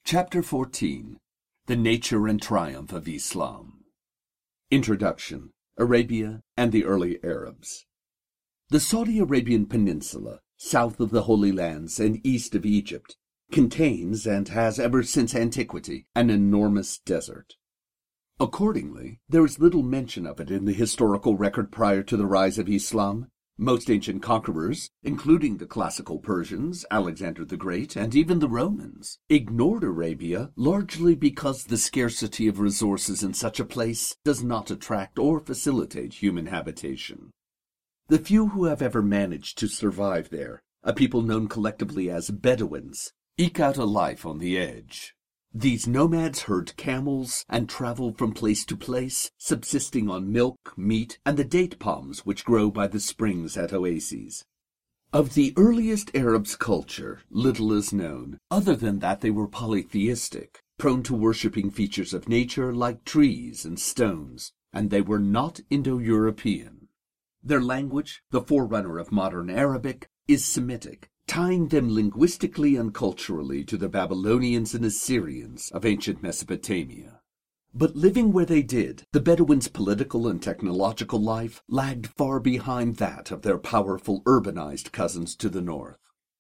Chapter 14. The Nature and Triumph of Islam. Introduction. Arabia and the Early Arabs. The Saudi Arabian Peninsula, south of the Holy Lands and east of Egypt, contains, and has ever since antiquity, an enormous desert. Accordingly, there is little mention of it in the historical record prior to the rise of Islam. Most ancient conquerors, including the classical Persians, Alexander the Great, and even the Romans, ignored Arabia largely because the scarcity of resources in such a place does not attract or facilitate human habitation. The few who have ever managed to survive there, a people known collectively as Bedouins, eke out a life on the edge. These nomads herd camels and travel from place to place, subsisting on milk, meat, and the date palms which grow by the springs at oases. Of the earliest Arabs' culture, little is known, other than that they were polytheistic, prone to worshipping features of nature like trees and stones, and they were not Indo-European. Their language, the forerunner of modern Arabic, is Semitic, tying them linguistically and culturally to the Babylonians and Assyrians of ancient Mesopotamia. But living where they did, the Bedouins' political and technological life lagged far behind that of their powerful urbanized cousins to the north.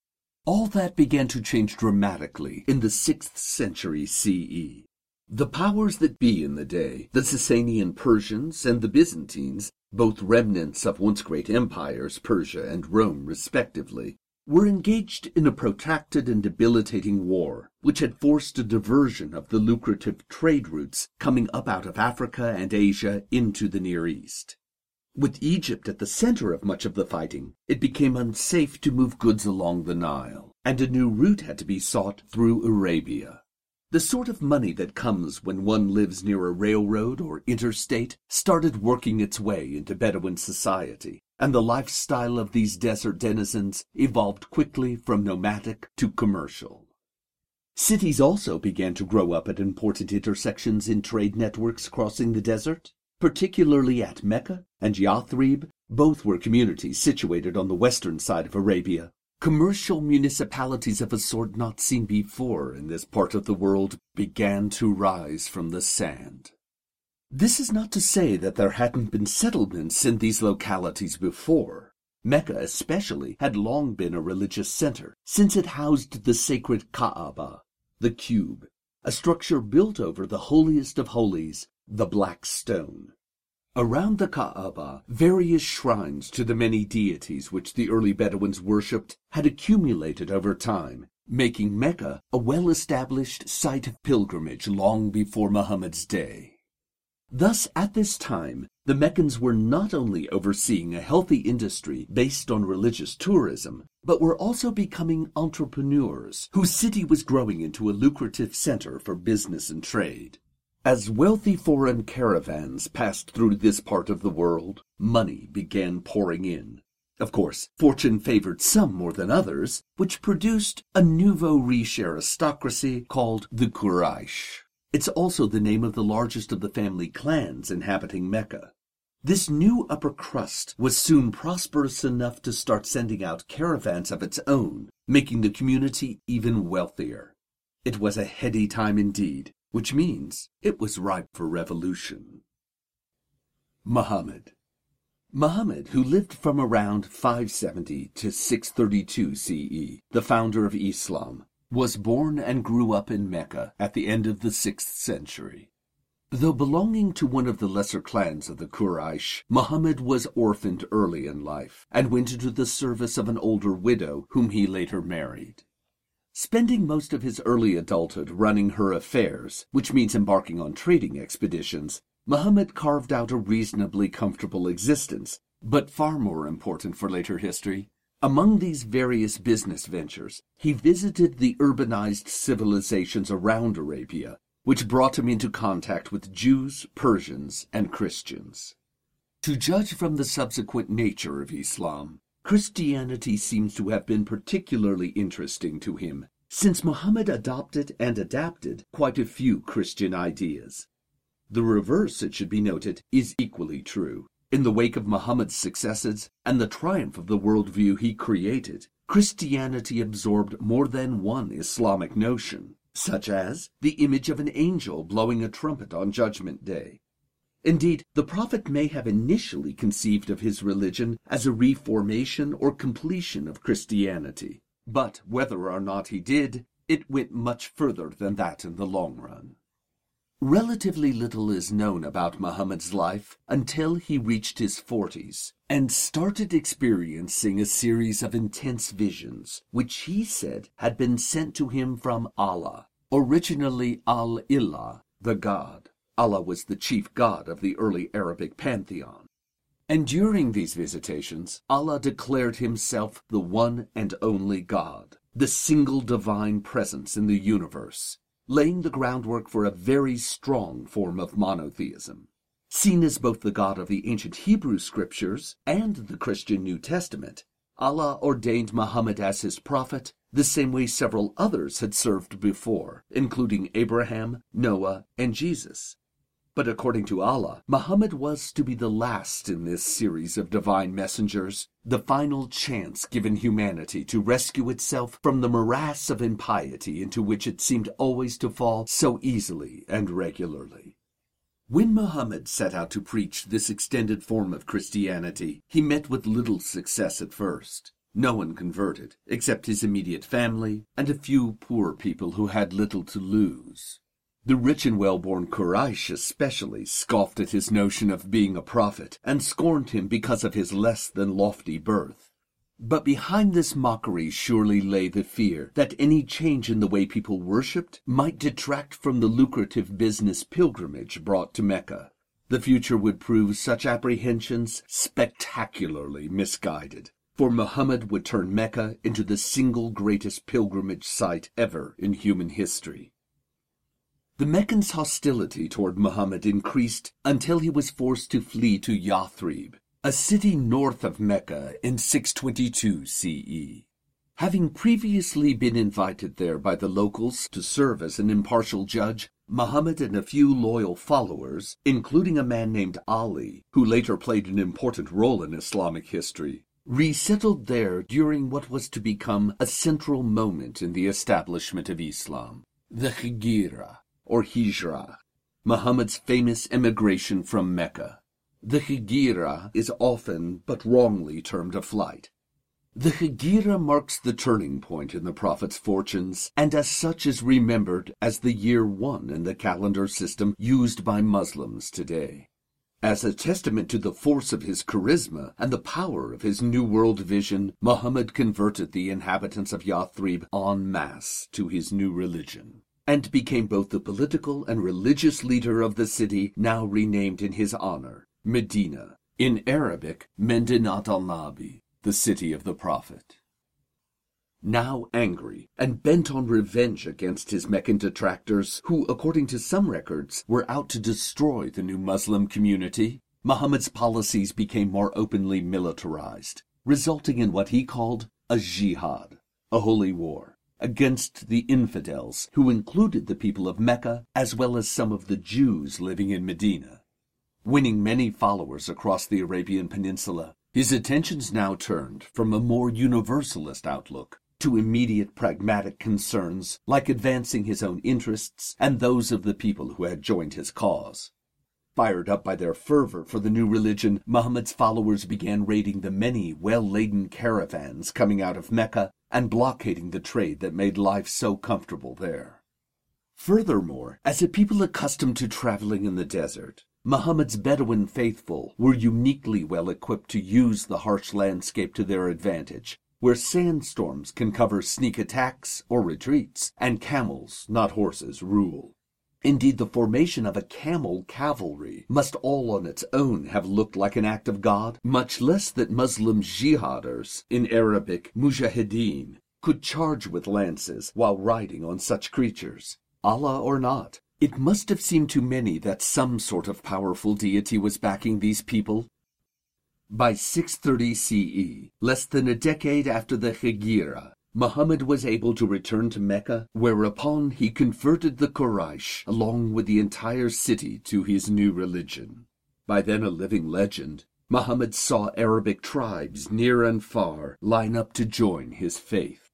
All that began to change dramatically in the 6th century CE. The powers that be in the day, the Sasanian Persians and the Byzantines, both remnants of once great empires, Persia and Rome respectively, were engaged in a protracted and debilitating war, which had forced a diversion of the lucrative trade routes coming up out of Africa and Asia into the Near East. With Egypt at the center of much of the fighting, it became unsafe to move goods along the Nile, and a new route had to be sought through Arabia. The sort of money that comes when one lives near a railroad or interstate started working its way into Bedouin society, and the lifestyle of these desert denizens evolved quickly from nomadic to commercial. Cities also began to grow up at important intersections in trade networks crossing the desert, particularly at Mecca and Yathrib. Both were communities situated on the western side of Arabia. Commercial municipalities of a sort not seen before in this part of the world began to rise from the sand. This is not to say that there hadn't been settlements in these localities before. Mecca especially had long been a religious center, since it housed the sacred Kaaba, the cube, a structure built over the holiest of holies, the Black Stone. Around the Kaaba, various shrines to the many deities which the early Bedouins worshipped had accumulated over time, making Mecca a well-established site of pilgrimage long before Muhammad's day. Thus, at this time, the Meccans were not only overseeing a healthy industry based on religious tourism, but were also becoming entrepreneurs whose city was growing into a lucrative center for business and trade. As wealthy foreign caravans passed through this part of the world, money began pouring in. Of course, fortune favored some more than others, which produced a nouveau riche aristocracy called the Quraysh. It's also the name of the largest of the family clans inhabiting Mecca. This new upper crust was soon prosperous enough to start sending out caravans of its own, making the community even wealthier. It was a heady time indeed, which means it was ripe for revolution. Muhammad, who lived from around 570 to 632 CE, the founder of Islam, was born and grew up in Mecca at the end of the 6th century. Though belonging to one of the lesser clans of the Quraysh, Muhammad was orphaned early in life and went into the service of an older widow whom he later married. Spending most of his early adulthood running her affairs, which means embarking on trading expeditions, Muhammad carved out a reasonably comfortable existence, but far more important for later history, among these various business ventures, he visited the urbanized civilizations around Arabia, which brought him into contact with Jews, Persians, and Christians. To judge from the subsequent nature of Islam, Christianity seems to have been particularly interesting to him, since Muhammad adopted and adapted quite a few Christian ideas. The reverse, it should be noted, is equally true. In the wake of Muhammad's successes and the triumph of the worldview he created, Christianity absorbed more than one Islamic notion. such as the image of an angel blowing a trumpet on Judgment Day. Indeed, the prophet may have initially conceived of his religion as a reformation or completion of Christianity, but whether or not he did, it went much further than that in the long run. Relatively little is known about Muhammad's life until he reached his 40s and started experiencing a series of intense visions, which he said had been sent to him from Allah, originally Al-Ilah, the God. Allah was the chief god of the early Arabic pantheon. And during these visitations, Allah declared himself the one and only God, the single divine presence in the universe, laying the groundwork for a very strong form of monotheism. Seen as both the God of the ancient Hebrew scriptures and the Christian New Testament, Allah ordained Muhammad as his prophet the same way several others had served before, including Abraham, Noah, and Jesus. But according to Allah, Muhammad was to be the last in this series of divine messengers, the final chance given humanity to rescue itself from the morass of impiety into which it seemed always to fall so easily and regularly. When Muhammad set out to preach this extended form of Christianity, he met with little success at first. No one converted, except his immediate family and a few poor people who had little to lose. The rich and well-born Quraysh especially scoffed at his notion of being a prophet and scorned him because of his less than lofty birth. But behind this mockery surely lay the fear that any change in the way people worshipped might detract from the lucrative business pilgrimage brought to Mecca. The future would prove such apprehensions spectacularly misguided, for Muhammad would turn Mecca into the single greatest pilgrimage site ever in human history. The Meccans' hostility toward Muhammad increased until he was forced to flee to Yathrib, a city north of Mecca, in 622 CE. Having previously been invited there by the locals to serve as an impartial judge, Muhammad and a few loyal followers, including a man named Ali, who later played an important role in Islamic history, resettled there during what was to become a central moment in the establishment of Islam, the Hijra, or Hijra, Muhammad's famous emigration from Mecca. The Hijra is often, but wrongly, termed a flight. The Hijra marks the turning point in the Prophet's fortunes, and as such is remembered as the year 1 in the calendar system used by Muslims today. As a testament to the force of his charisma and the power of his New World vision, Muhammad converted the inhabitants of Yathrib en masse to his new religion, and became both the political and religious leader of the city now renamed in his honor, Medina, in Arabic, Medinat al-Nabi, the city of the Prophet. Now angry and bent on revenge against his Meccan detractors, who, according to some records, were out to destroy the new Muslim community, Muhammad's policies became more openly militarized, resulting in what he called a jihad, a holy war, against the infidels, who included the people of Mecca as well as some of the Jews living in Medina. Winning many followers across the Arabian Peninsula, his attentions now turned from a more universalist outlook to immediate pragmatic concerns like advancing his own interests and those of the people who had joined his cause. Fired up by their fervor for the new religion, Muhammad's followers began raiding the many well-laden caravans coming out of Mecca and blockading the trade that made life so comfortable there. Furthermore, as a people accustomed to traveling in the desert, Muhammad's Bedouin faithful were uniquely well equipped to use the harsh landscape to their advantage, where sandstorms can cover sneak attacks or retreats, and camels, not horses, rule. Indeed, the formation of a camel cavalry must all on its own have looked like an act of God, much less that Muslim jihaders, in Arabic mujahideen, could charge with lances while riding on such creatures. Allah or not, it must have seemed to many that some sort of powerful deity was backing these people. By 630 CE, less than a decade after the Hijra, Muhammad was able to return to Mecca, whereupon he converted the Quraysh along with the entire city to his new religion. By then a living legend, Muhammad saw Arabic tribes near and far line up to join his faith.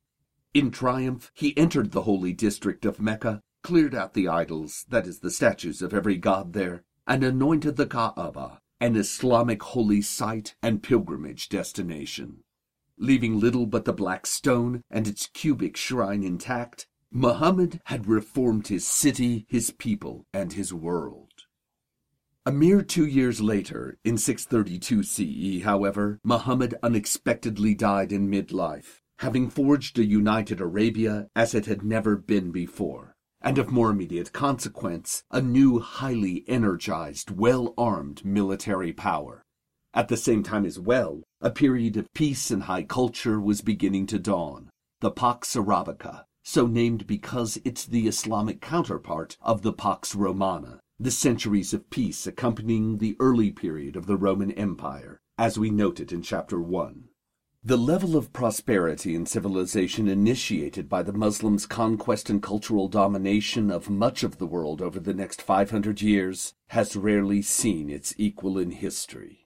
In triumph, he entered the holy district of Mecca, cleared out the idols, that is, the statues of every god there, and anointed the Kaaba, an Islamic holy site and pilgrimage destination. Leaving little but the black stone and its cubic shrine intact, Muhammad had reformed his city, his people, and his world. A mere 2 years later, in 632 CE, however, Muhammad unexpectedly died in midlife, having forged a united Arabia as it had never been before, and of more immediate consequence, a new highly energized, well-armed military power. At the same time as well, a period of peace and high culture was beginning to dawn, the Pax Arabica, so named because it's the Islamic counterpart of the Pax Romana, the centuries of peace accompanying the early period of the Roman Empire, as we noted in Chapter 1. The level of prosperity and civilization initiated by the Muslims' conquest and cultural domination of much of the world over the next 500 years has rarely seen its equal in history.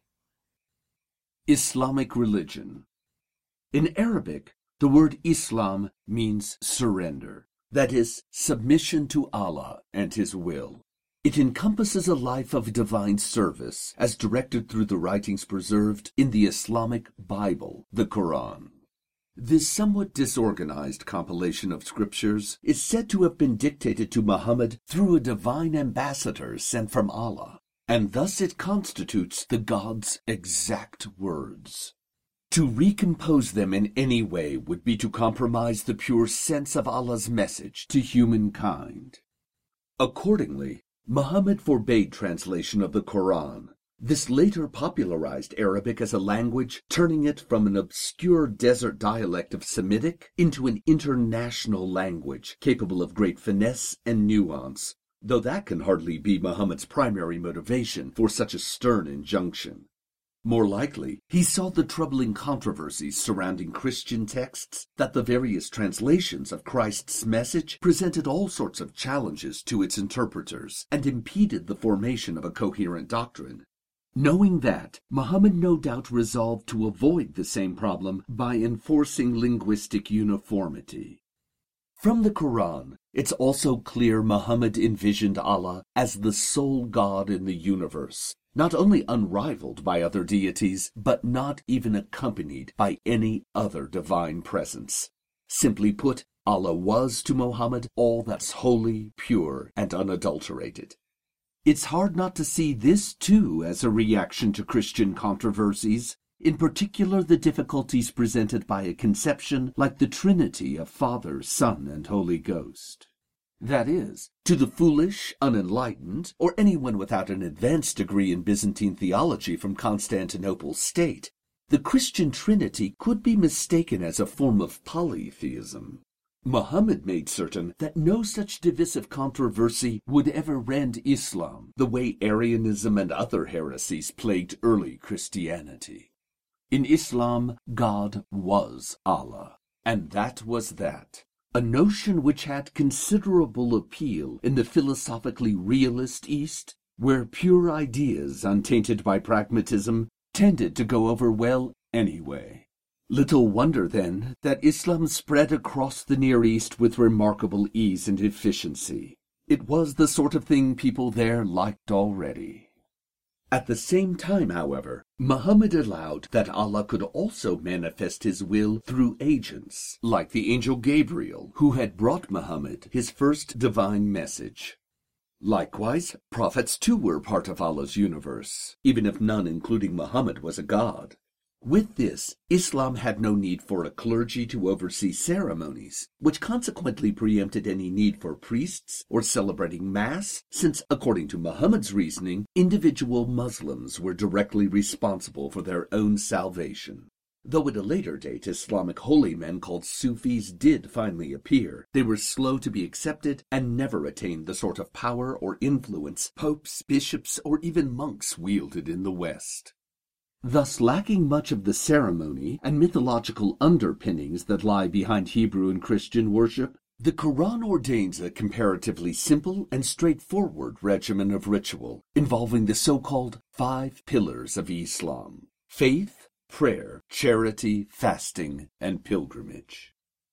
Islamic religion. In Arabic, the word Islam means surrender, that is, submission to Allah and His will. It encompasses a life of divine service, as directed through the writings preserved in the Islamic Bible, the Quran. This somewhat disorganized compilation of scriptures is said to have been dictated to Muhammad through a divine ambassador sent from Allah, and thus it constitutes the God's exact words. To recompose them in any way would be to compromise the pure sense of Allah's message to humankind. Accordingly, Muhammad forbade translation of the Quran. This later popularized Arabic as a language, turning it from an obscure desert dialect of Semitic into an international language capable of great finesse and nuance, though that can hardly be Muhammad's primary motivation for such a stern injunction. More likely, he saw the troubling controversies surrounding Christian texts, that the various translations of Christ's message presented all sorts of challenges to its interpreters and impeded the formation of a coherent doctrine. Knowing that, Muhammad no doubt resolved to avoid the same problem by enforcing linguistic uniformity. From the Quran, it's also clear Muhammad envisioned Allah as the sole God in the universe, not only unrivaled by other deities, but not even accompanied by any other divine presence. Simply put, Allah was to Muhammad all that's holy, pure, and unadulterated. It's hard not to see this, too, as a reaction to Christian controversies, in particular the difficulties presented by a conception like the Trinity of Father, Son, and Holy Ghost. That is, to the foolish, unenlightened, or anyone without an advanced degree in Byzantine theology from Constantinople's state, the Christian Trinity could be mistaken as a form of polytheism. Muhammad made certain that no such divisive controversy would ever rend Islam, the way Arianism and other heresies plagued early Christianity. In Islam, God was Allah, and that was that. A notion which had considerable appeal in the philosophically realist East, where pure ideas, untainted by pragmatism, tended to go over well anyway. Little wonder, then, that Islam spread across the Near East with remarkable ease and efficiency. It was the sort of thing people there liked already. At the same time, however, Muhammad allowed that Allah could also manifest his will through agents, like the angel Gabriel, who had brought Muhammad his first divine message. Likewise, prophets too were part of Allah's universe, even if none, including Muhammad, was a god. With this, Islam had no need for a clergy to oversee ceremonies, which consequently preempted any need for priests or celebrating Mass, since, according to Muhammad's reasoning, individual Muslims were directly responsible for their own salvation. Though at a later date Islamic holy men called Sufis did finally appear, they were slow to be accepted and never attained the sort of power or influence popes, bishops, or even monks wielded in the West. Thus, lacking much of the ceremony and mythological underpinnings that lie behind Hebrew and Christian worship, the Quran ordains a comparatively simple and straightforward regimen of ritual involving the so-called 5 pillars of Islam: faith, prayer, charity, fasting, and pilgrimage.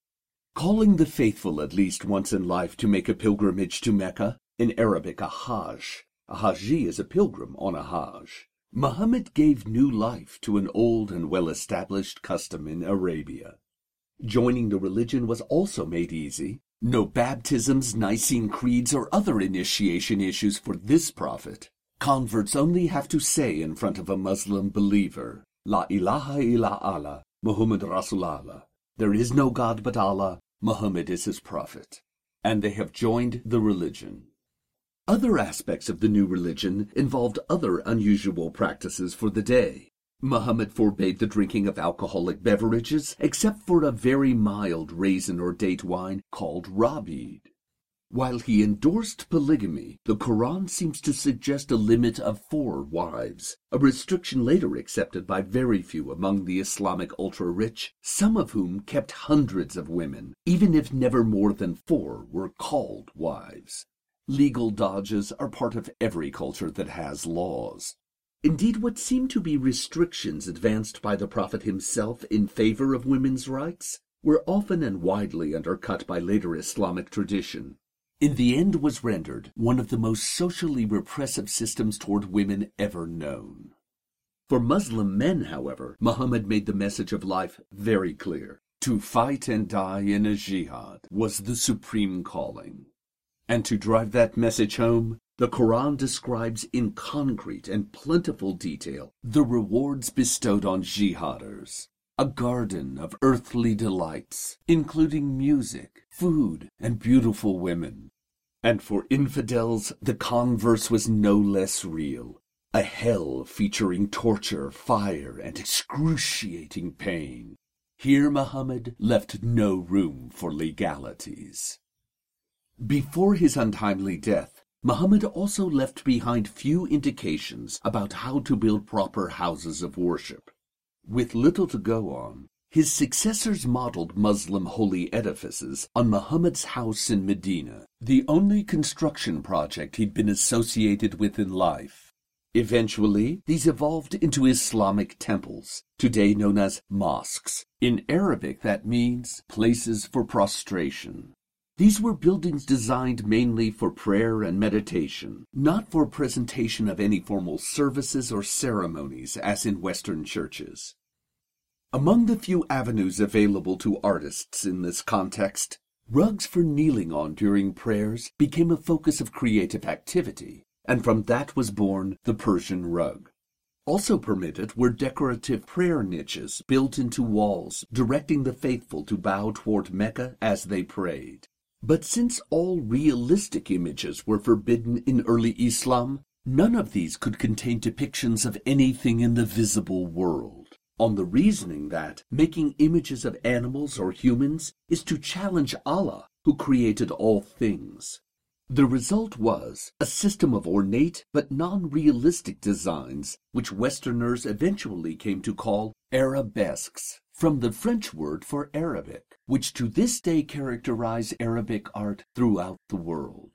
calling the faithful at least once in life to make a pilgrimage to Mecca, in Arabic a Hajj. A Haji is a pilgrim on a Hajj. Muhammad gave new life to an old and well-established custom in Arabia. Joining the religion was also made easy. No baptisms, Nicene creeds, or other initiation issues for this prophet. Converts only have to say in front of a Muslim believer, La ilaha illa Allah, Muhammad Rasulallah. There is no God but Allah, Muhammad is his prophet. And they have joined the religion. Other aspects of the new religion involved other unusual practices for the day. Muhammad forbade the drinking of alcoholic beverages except for a very mild raisin or date wine called Rabid. While he endorsed polygamy, the Quran seems to suggest a limit of 4 wives, a restriction later accepted by very few among the Islamic ultra-rich, some of whom kept hundreds of women, even if never more than 4 were called wives. Legal dodges are part of every culture that has laws. Indeed, what seem to be restrictions advanced by the Prophet himself in favor of women's rights were often and widely undercut by later Islamic tradition. In the end was rendered one of the most socially repressive systems toward women ever known. For Muslim men, however, Muhammad made the message of life very clear. To fight and die in a jihad was the supreme calling. And to drive that message home, the Quran describes in concrete and plentiful detail the rewards bestowed on jihaders. A garden of earthly delights, including music, food, and beautiful women. And for infidels, the converse was no less real. A hell featuring torture, fire, and excruciating pain. Here Muhammad left no room for legalities. Before his untimely death, Muhammad also left behind few indications about how to build proper houses of worship. With little to go on, his successors modeled Muslim holy edifices on Muhammad's house in Medina, the only construction project he'd been associated with in life. Eventually, these evolved into Islamic temples, today known as mosques. In Arabic, that means places for prostration. These were buildings designed mainly for prayer and meditation, not for presentation of any formal services or ceremonies as in Western churches. Among the few avenues available to artists in this context, rugs for kneeling on during prayers became a focus of creative activity, and from that was born the Persian rug. Also permitted were decorative prayer niches built into walls, directing the faithful to bow toward Mecca as they prayed. But since all realistic images were forbidden in early Islam, none of these could contain depictions of anything in the visible world, on the reasoning that making images of animals or humans is to challenge Allah, who created all things. The result was a system of ornate but non-realistic designs, which Westerners eventually came to call arabesques, from the French word for Arabic, which to this day characterize Arabic art throughout the world.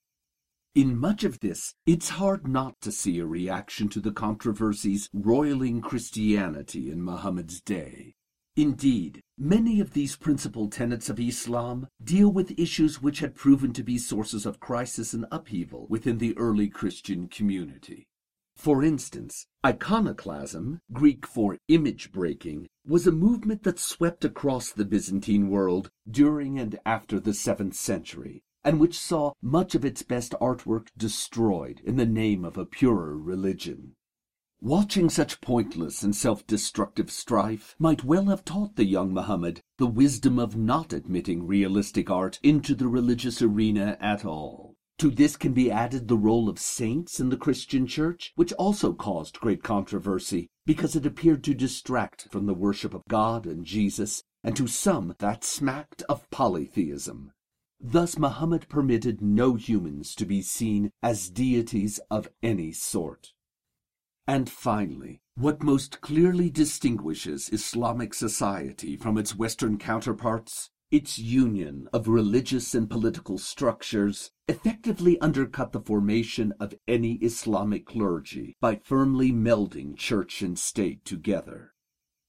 In much of this, it's hard not to see a reaction to the controversies roiling Christianity in Muhammad's day. Indeed, many of these principal tenets of Islam deal with issues which had proven to be sources of crisis and upheaval within the early Christian community. For instance, iconoclasm, Greek for image breaking, was a movement that swept across the Byzantine world during and after the 7th century, and which saw much of its best artwork destroyed in the name of a purer religion. Watching such pointless and self-destructive strife might well have taught the young Muhammad the wisdom of not admitting realistic art into the religious arena at all. To this can be added the role of saints in the Christian church, which also caused great controversy because it appeared to distract from the worship of God and Jesus, and to some that smacked of polytheism. Thus Muhammad permitted no humans to be seen as deities of any sort. And finally, what most clearly distinguishes Islamic society from its Western counterparts, its union of religious and political structures, effectively undercut the formation of any Islamic clergy by firmly melding church and state together.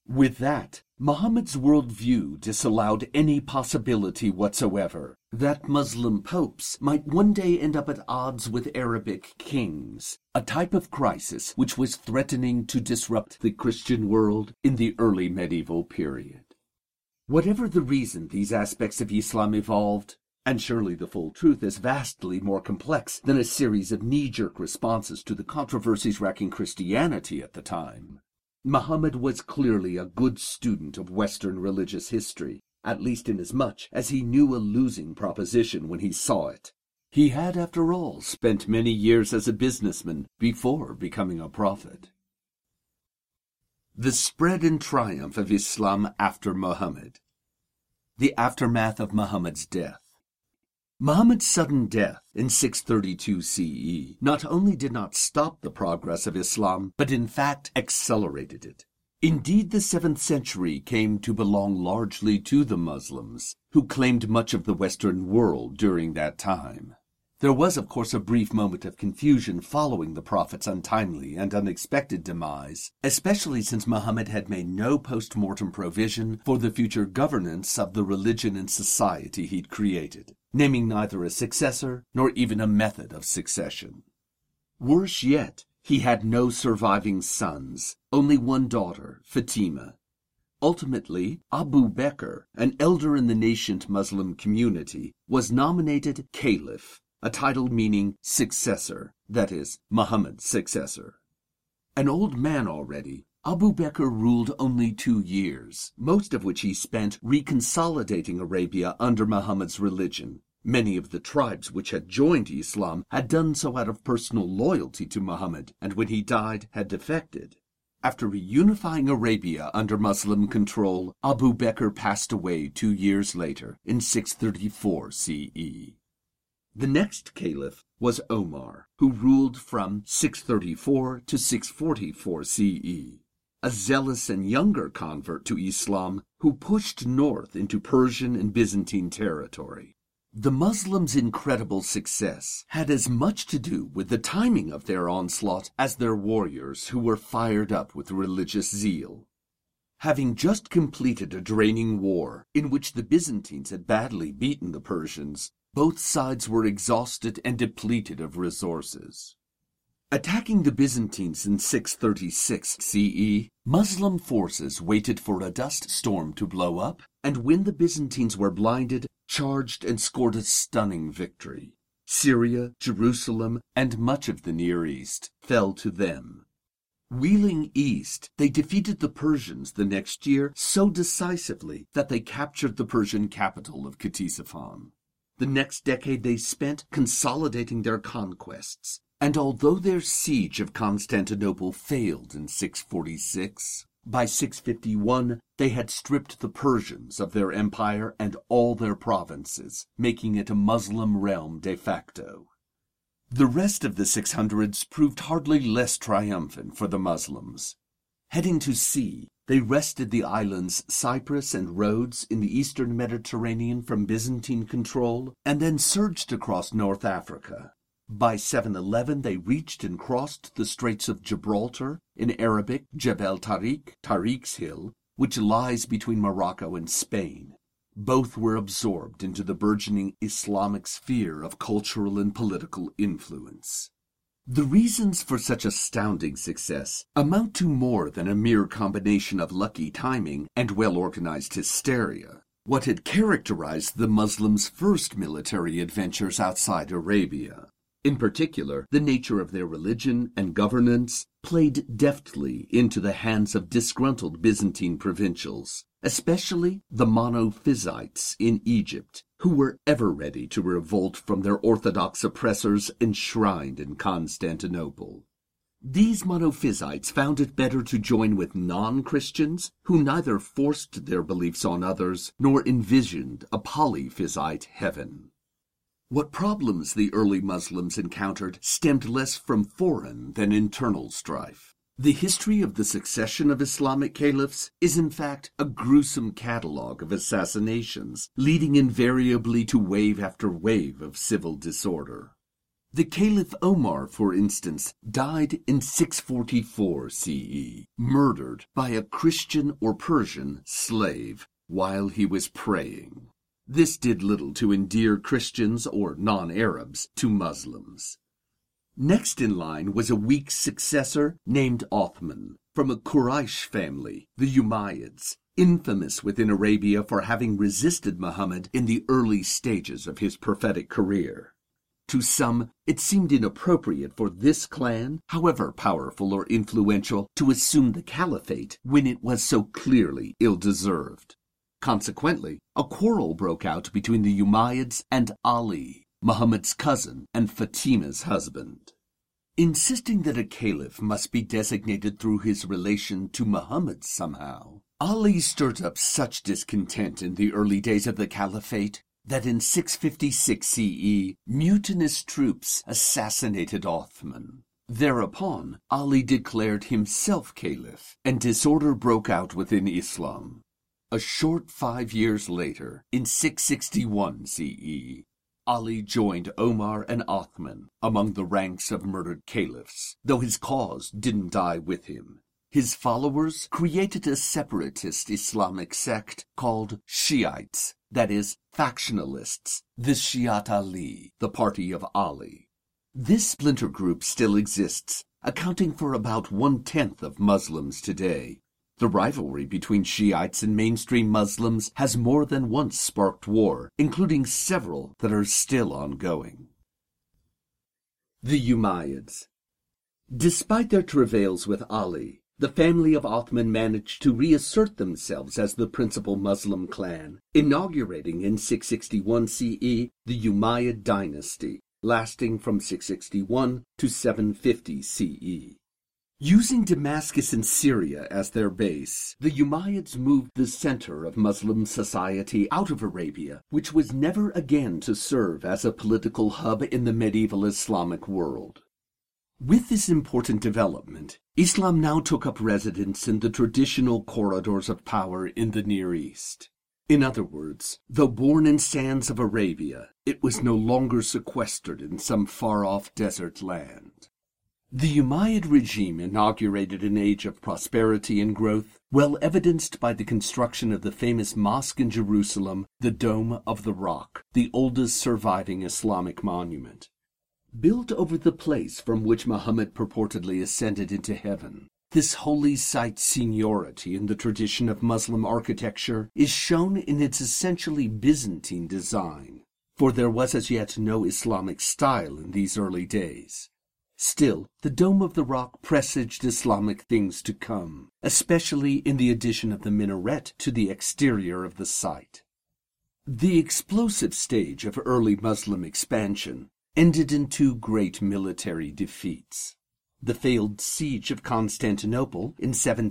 With that, Muhammad's worldview disallowed any possibility whatsoever that Muslim popes might one day end up at odds with Arabic kings, a type of crisis which was threatening to disrupt the Christian world in the early medieval period. Whatever the reason these aspects of Islam evolved, and surely the full truth is vastly more complex than a series of knee-jerk responses to the controversies racking Christianity at the time, Muhammad was clearly a good student of Western religious history, at least inasmuch as he knew a losing proposition when he saw it. He had, after all, spent many years as a businessman before becoming a prophet. The spread and triumph of Islam after Muhammad. The aftermath of Muhammad's death. Muhammad's sudden death in 632 CE not only did not stop the progress of Islam, but in fact accelerated it. Indeed, the 7th century came to belong largely to the Muslims, who claimed much of the Western world during that time. There was, of course, a brief moment of confusion following the Prophet's untimely and unexpected demise, especially since Muhammad had made no post-mortem provision for the future governance of the religion and society he'd created, naming neither a successor nor even a method of succession. Worse yet, he had no surviving sons, only one daughter, Fatima. Ultimately, Abu Bakr, an elder in the nascent Muslim community, was nominated caliph, a title meaning successor, that is, Muhammad's successor. An old man already, Abu Bakr ruled only 2 years, most of which he spent reconsolidating Arabia under Muhammad's religion. Many of the tribes which had joined Islam had done so out of personal loyalty to Muhammad, and when he died had defected. After reunifying Arabia under Muslim control, Abu Bakr passed away 2 years later, in 634 CE. The next caliph was Omar, who ruled from 634 to 644 CE, a zealous and younger convert to Islam who pushed north into Persian and Byzantine territory. The Muslims' incredible success had as much to do with the timing of their onslaught as their warriors who were fired up with religious zeal. Having just completed a draining war in which the Byzantines had badly beaten the Persians, both sides were exhausted and depleted of resources. Attacking the Byzantines in 636 CE, Muslim forces waited for a dust storm to blow up, and when the Byzantines were blinded, charged and scored a stunning victory. Syria, Jerusalem, and much of the Near East fell to them. Wheeling east, they defeated the Persians the next year so decisively that they captured the Persian capital of Ctesiphon. The next decade they spent consolidating their conquests, and although their siege of Constantinople failed in 646, by 651 they had stripped the Persians of their empire and all their provinces, making it a Muslim realm de facto. The rest of the 600s proved hardly less triumphant for the Muslims. Heading to sea, they wrested the islands Cyprus and Rhodes in the eastern Mediterranean from Byzantine control, and then surged across North Africa. By 711 they reached and crossed the Straits of Gibraltar, in Arabic Jebel Tariq, Tariq's Hill, which lies between Morocco and Spain. Both were absorbed into the burgeoning Islamic sphere of cultural and political influence. The reasons for such astounding success amount to more than a mere combination of lucky timing and well-organized hysteria. What had characterized the Muslims' first military adventures outside Arabia, in particular, the nature of their religion and governance, played deftly into the hands of disgruntled Byzantine provincials, especially the Monophysites in Egypt, who were ever ready to revolt from their orthodox oppressors enshrined in Constantinople. These Monophysites found it better to join with non-Christians, who neither forced their beliefs on others nor envisioned a polyphysite heaven. What problems the early Muslims encountered stemmed less from foreign than internal strife. The history of the succession of Islamic caliphs is in fact a gruesome catalogue of assassinations, leading invariably to wave after wave of civil disorder. The Caliph Omar, for instance, died in 644 CE, murdered by a Christian or Persian slave while he was praying. This did little to endear Christians or non-Arabs to Muslims. Next in line was a weak successor named Othman, from a Quraysh family, the Umayyads, infamous within Arabia for having resisted Muhammad in the early stages of his prophetic career. To some, it seemed inappropriate for this clan, however powerful or influential, to assume the caliphate when it was so clearly ill-deserved. Consequently, a quarrel broke out between the Umayyads and Ali, Muhammad's cousin and Fatima's husband. Insisting that a caliph must be designated through his relation to Muhammad somehow, Ali stirred up such discontent in the early days of the caliphate that in 656 CE, mutinous troops assassinated Othman. Thereupon, Ali declared himself caliph, and disorder broke out within Islam. A short 5 years later, in 661 CE, Ali joined Omar and Othman among the ranks of murdered caliphs, though his cause didn't die with him. His followers created a separatist Islamic sect called Shiites, that is, factionalists, the Shiat Ali, the party of Ali. This splinter group still exists, accounting for about 1/10 of Muslims today. The rivalry between Shiites and mainstream Muslims has more than once sparked war, including several that are still ongoing. The Umayyads. Despite their travails with Ali, the family of Othman managed to reassert themselves as the principal Muslim clan, inaugurating in 661 CE the Umayyad dynasty, lasting from 661 to 750 CE. Using Damascus in Syria as their base, the Umayyads moved the center of Muslim society out of Arabia, which was never again to serve as a political hub in the medieval Islamic world. With this important development, Islam now took up residence in the traditional corridors of power in the Near East. In other words, though born in sands of Arabia, it was no longer sequestered in some far-off desert land. The Umayyad regime inaugurated an age of prosperity and growth, well evidenced by the construction of the famous mosque in Jerusalem, the Dome of the Rock, the oldest surviving Islamic monument. Built over the place from which Muhammad purportedly ascended into heaven, this holy site seniority in the tradition of Muslim architecture is shown in its essentially Byzantine design, for there was as yet no Islamic style in these early days. Still, the Dome of the Rock presaged Islamic things to come, especially in the addition of the minaret to the exterior of the site. The explosive stage of early Muslim expansion ended in two great military defeats. The failed siege of Constantinople in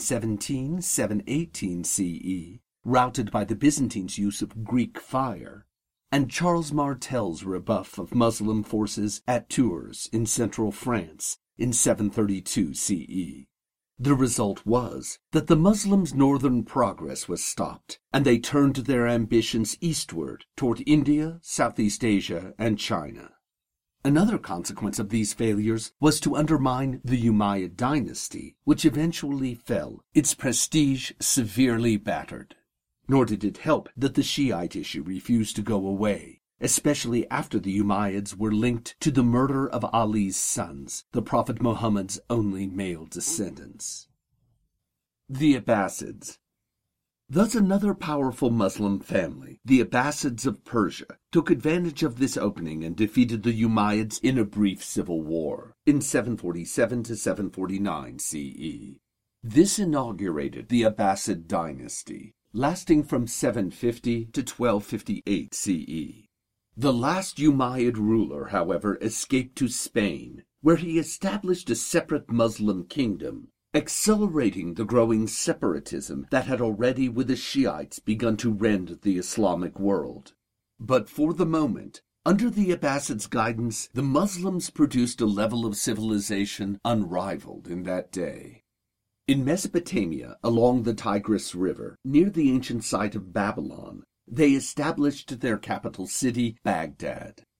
717-718 CE, routed by the Byzantines' use of Greek fire, and Charles Martel's rebuff of Muslim forces at Tours in central France in 732 CE. The result was that the Muslims' northern progress was stopped, and they turned their ambitions eastward toward India, Southeast Asia, and China. Another consequence of these failures was to undermine the Umayyad dynasty, which eventually fell, its prestige severely battered. Nor did it help that the Shiite issue refused to go away, especially after the Umayyads were linked to the murder of Ali's sons, the Prophet Muhammad's only male descendants. The Abbasids. Thus another powerful Muslim family, the Abbasids of Persia, took advantage of this opening and defeated the Umayyads in a brief civil war in 747 to 749 CE. This inaugurated the Abbasid dynasty, lasting from 750 to 1258 CE. The last Umayyad ruler, however, escaped to Spain, where he established a separate Muslim kingdom, accelerating the growing separatism that had already with the Shiites begun to rend the Islamic world. But for the moment, under the Abbasids' guidance, the Muslims produced a level of civilization unrivaled in that day. In Mesopotamia, along the Tigris River, near the ancient site of Babylon, they established their capital city, Baghdad.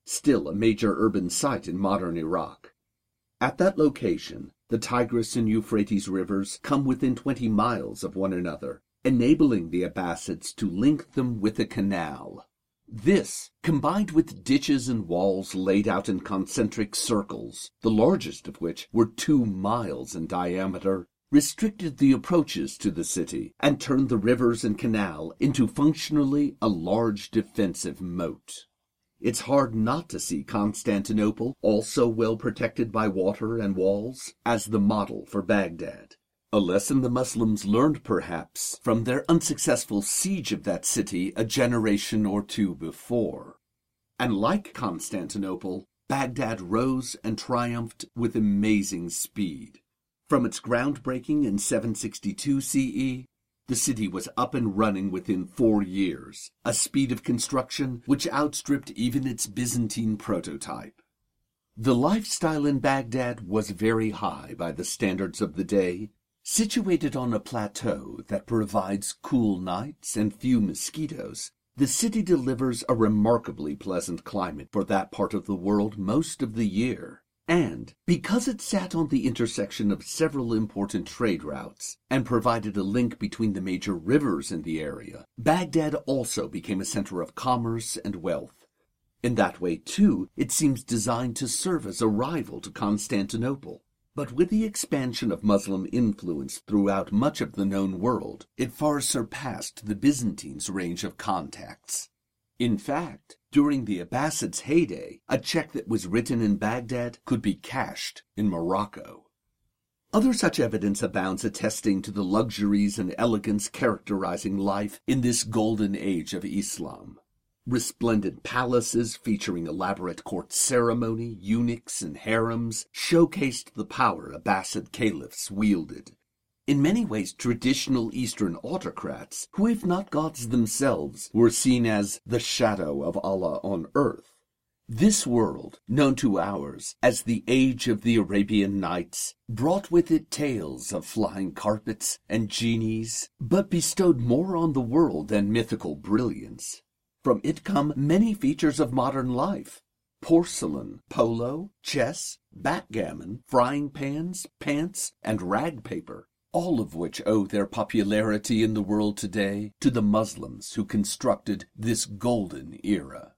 still a major urban site in modern Iraq. At that location, the Tigris and Euphrates rivers come within 20 miles of one another, enabling the Abbasids to link them with a canal. This, combined with ditches and walls laid out in concentric circles, the largest of which were 2 miles in diameter, restricted the approaches to the city and turned the rivers and canal into functionally a large defensive moat. It's hard not to see Constantinople, also well protected by water and walls, as the model for Baghdad. A lesson the Muslims learned, perhaps, from their unsuccessful siege of that city a generation or two before. And like Constantinople, Baghdad rose and triumphed with amazing speed. From its groundbreaking in 762 CE, the city was up and running within 4 years, a speed of construction which outstripped even its Byzantine prototype. The lifestyle in Baghdad was very high by the standards of the day. Situated on a plateau that provides cool nights and few mosquitoes, the city delivers a remarkably pleasant climate for that part of the world most of the year. And, because it sat on the intersection of several important trade routes and provided a link between the major rivers in the area, Baghdad also became a center of commerce and wealth. In that way, too, it seems designed to serve as a rival to Constantinople. But with the expansion of Muslim influence throughout much of the known world, it far surpassed the Byzantines' range of contacts. In fact, during the Abbasids' heyday, a check that was written in Baghdad could be cashed in Morocco. Other such evidence abounds attesting to the luxuries and elegance characterizing life in this golden age of Islam. Resplendent palaces featuring elaborate court ceremony, eunuchs, and harems showcased the power Abbasid caliphs wielded. In many ways, traditional Eastern autocrats, who if not gods themselves, were seen as the shadow of Allah on earth. This world, known to ours as the Age of the Arabian Nights, brought with it tales of flying carpets and genies, but bestowed more on the world than mythical brilliance. From it come many features of modern life: porcelain, polo, chess, backgammon, frying pans, pants, and rag paper, all of which owe their popularity in the world today to the Muslims who constructed this golden era.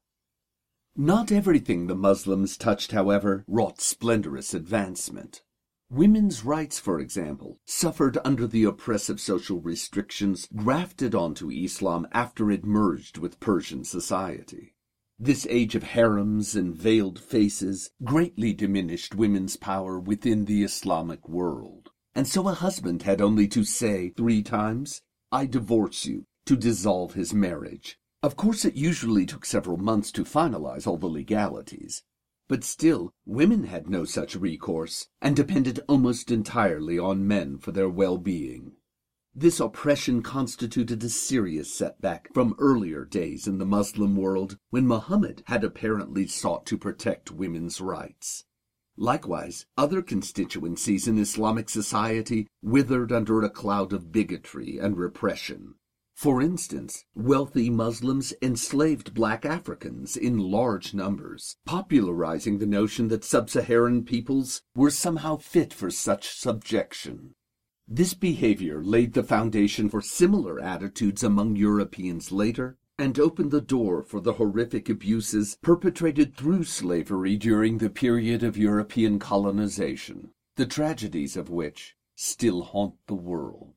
Not everything the Muslims touched, however, wrought splendorous advancement. Women's rights, for example, suffered under the oppressive social restrictions grafted onto Islam after it merged with Persian society. This age of harems and veiled faces greatly diminished women's power within the Islamic world. And so a husband had only to say 3 times, "I divorce you," to dissolve his marriage. Of course, it usually took several months to finalize all the legalities. But still, women had no such recourse, and depended almost entirely on men for their well-being. This oppression constituted a serious setback from earlier days in the Muslim world, when Muhammad had apparently sought to protect women's rights. Likewise, other constituencies in Islamic society withered under a cloud of bigotry and repression. For instance, wealthy Muslims enslaved black Africans in large numbers, popularizing the notion that sub-Saharan peoples were somehow fit for such subjection. This behavior laid the foundation for similar attitudes among Europeans later, and opened the door for the horrific abuses perpetrated through slavery during the period of European colonization, the tragedies of which still haunt the world.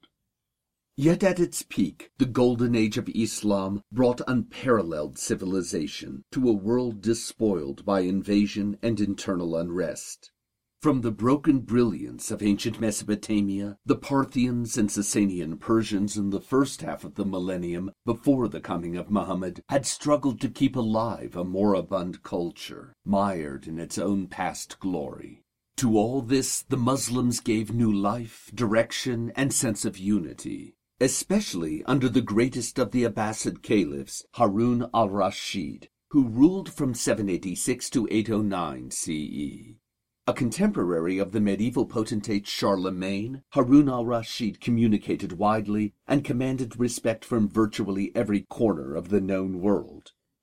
Yet at its peak, the golden age of Islam brought unparalleled civilization to a world despoiled by invasion and internal unrest. From the broken brilliance of ancient Mesopotamia, the Parthians and Sasanian Persians in the first half of the millennium before the coming of Muhammad had struggled to keep alive a moribund culture, mired in its own past glory. To all this, the Muslims gave new life, direction, and sense of unity, especially under the greatest of the Abbasid caliphs, Harun al-Rashid, who ruled from 786 to 809 CE. A contemporary of the medieval potentate Charlemagne, Harun al-Rashid communicated widely and commanded respect from virtually every corner of the known world.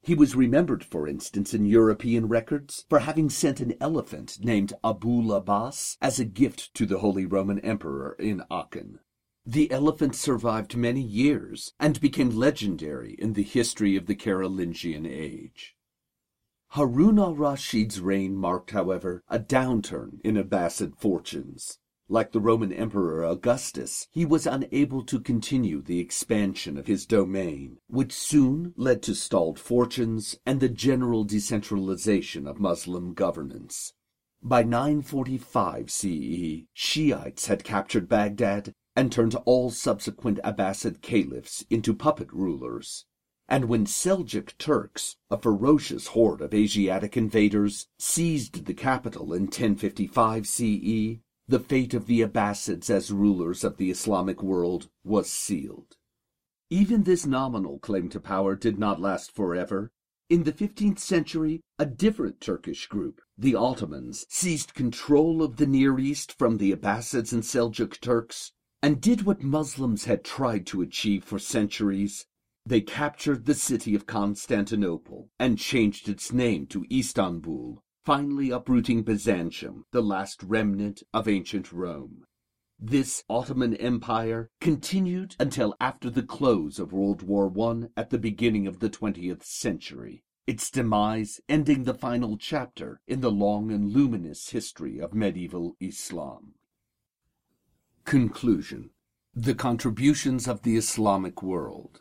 He was remembered, for instance, in European records for having sent an elephant named Abul Abbas as a gift to the Holy Roman Emperor in Aachen. The elephant survived many years and became legendary in the history of the Carolingian age. Harun al-Rashid's reign marked, however, a downturn in Abbasid fortunes. Like the Roman Emperor Augustus, he was unable to continue the expansion of his domain, which soon led to stalled fortunes and the general decentralization of Muslim governance. By 945 CE, Shiites had captured Baghdad and turned all subsequent Abbasid caliphs into puppet rulers. And when Seljuk Turks, a ferocious horde of Asiatic invaders, seized the capital in 1055 CE, the fate of the Abbasids as rulers of the Islamic world was sealed. Even this nominal claim to power did not last forever. In the 15th century, a different Turkish group, the Ottomans, seized control of the Near East from the Abbasids and Seljuk Turks, and did what Muslims had tried to achieve for centuries. They captured the city of Constantinople and changed its name to Istanbul, finally uprooting Byzantium, the last remnant of ancient Rome. This Ottoman Empire continued until after the close of World War I at the beginning of the 20th century, its demise ending the final chapter in the long and luminous history of medieval Islam. Conclusion. The contributions of the Islamic world.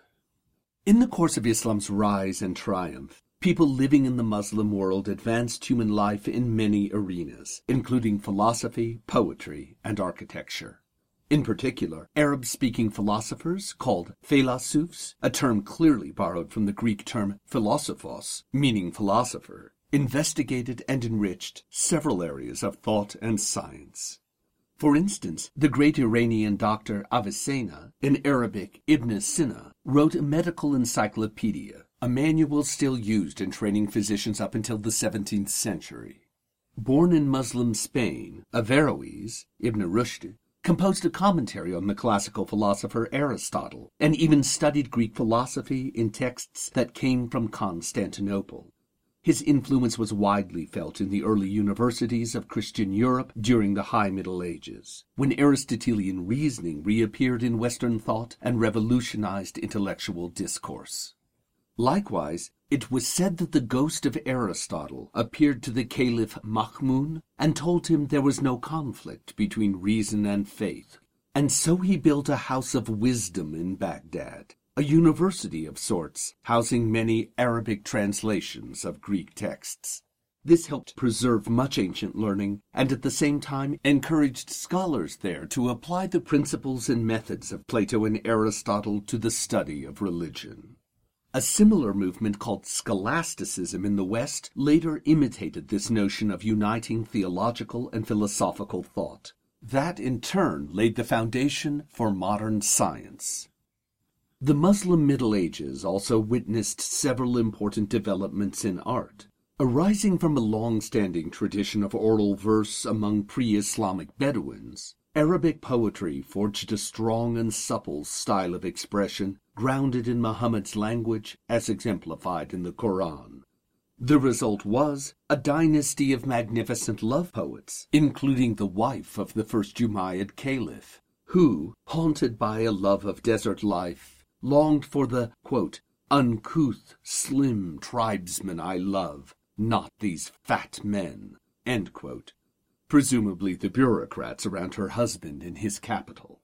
In the course of Islam's rise and triumph, people living in the Muslim world advanced human life in many arenas, including philosophy, poetry, and architecture. In particular, Arab-speaking philosophers, called philosophs, a term clearly borrowed from the Greek term philosophos, meaning philosopher, investigated and enriched several areas of thought and science. For instance, the great Iranian doctor Avicenna, in Arabic Ibn Sina, wrote a medical encyclopedia, a manual still used in training physicians up until the 17th century. Born in Muslim Spain, Averroes, Ibn Rushd, composed a commentary on the classical philosopher Aristotle, and even studied Greek philosophy in texts that came from Constantinople. His influence was widely felt in the early universities of Christian Europe during the High Middle Ages, when Aristotelian reasoning reappeared in Western thought and revolutionized intellectual discourse. Likewise, it was said that the ghost of Aristotle appeared to the Caliph Mahmud and told him there was no conflict between reason and faith, and so he built a house of wisdom in Baghdad, a university of sorts, housing many Arabic translations of Greek texts. This helped preserve much ancient learning, and at the same time encouraged scholars there to apply the principles and methods of Plato and Aristotle to the study of religion. A similar movement called scholasticism in the West later imitated this notion of uniting theological and philosophical thought. That, in turn, laid the foundation for modern science. The Muslim Middle Ages also witnessed several important developments in art. Arising from a long-standing tradition of oral verse among pre-Islamic Bedouins, Arabic poetry forged a strong and supple style of expression grounded in Muhammad's language as exemplified in the Quran. The result was a dynasty of magnificent love poets, including the wife of the first Umayyad caliph, who, haunted by a love of desert life, longed for the, quote, uncouth, slim tribesmen I love, not these fat men, end quote, presumably the bureaucrats around her husband in his capital.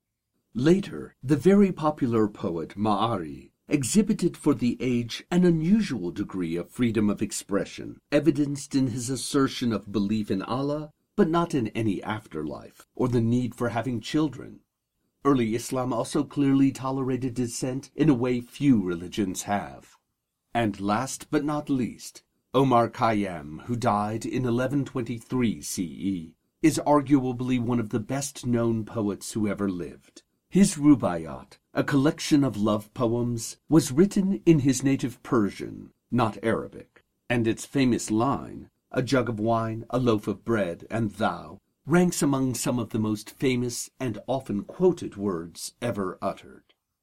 Later, the very popular poet Ma'ari exhibited for the age an unusual degree of freedom of expression, evidenced in his assertion of belief in Allah, but not in any afterlife, or the need for having children. Early Islam also clearly tolerated dissent in a way few religions have. And last but not least, Omar Khayyam, who died in 1123 CE, is arguably one of the best-known poets who ever lived. His Rubaiyat, a collection of love poems, was written in his native Persian, not Arabic, and its famous line, "A jug of wine, a loaf of bread, and thou," ranks among some of the most famous and often quoted words ever uttered.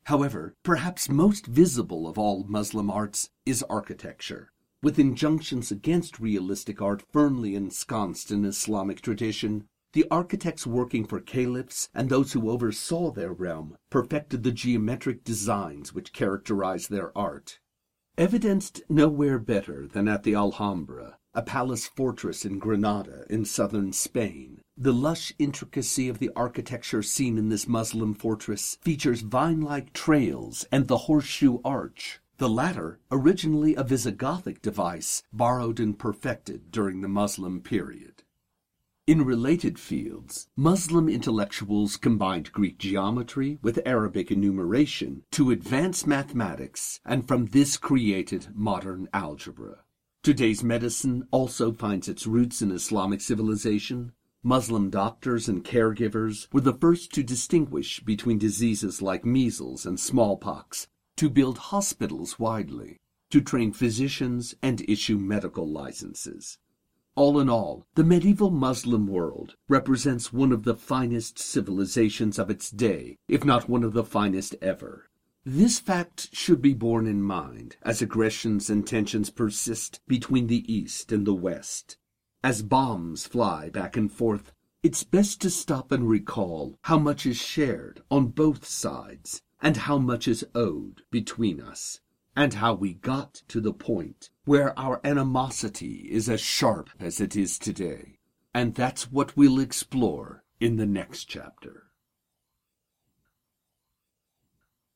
However, perhaps most visible of all Muslim arts is architecture. With injunctions against realistic art firmly ensconced in Islamic tradition, the architects working for caliphs and those who oversaw their realm perfected the geometric designs which characterize their art. Evidenced nowhere better than at the Alhambra, a palace fortress in Granada in southern Spain, the lush intricacy of the architecture seen in this Muslim fortress features vine-like trails and the horseshoe arch, the latter originally a Visigothic device borrowed and perfected during the Muslim period. In related fields, Muslim intellectuals combined Greek geometry with Arabic enumeration to advance mathematics, and from this created modern algebra. Today's medicine also finds its roots in Islamic civilization. Muslim doctors and caregivers were the first to distinguish between diseases like measles and smallpox, to build hospitals widely, to train physicians and issue medical licenses. All in all, the medieval Muslim world represents one of the finest civilizations of its day, if not one of the finest ever. This fact should be borne in mind as aggressions and tensions persist between the East and the West. As bombs fly back and forth, it's best to stop and recall how much is shared on both sides and how much is owed between us, and how we got to the point where our animosity is as sharp as it is today. And that's what we'll explore in the next chapter.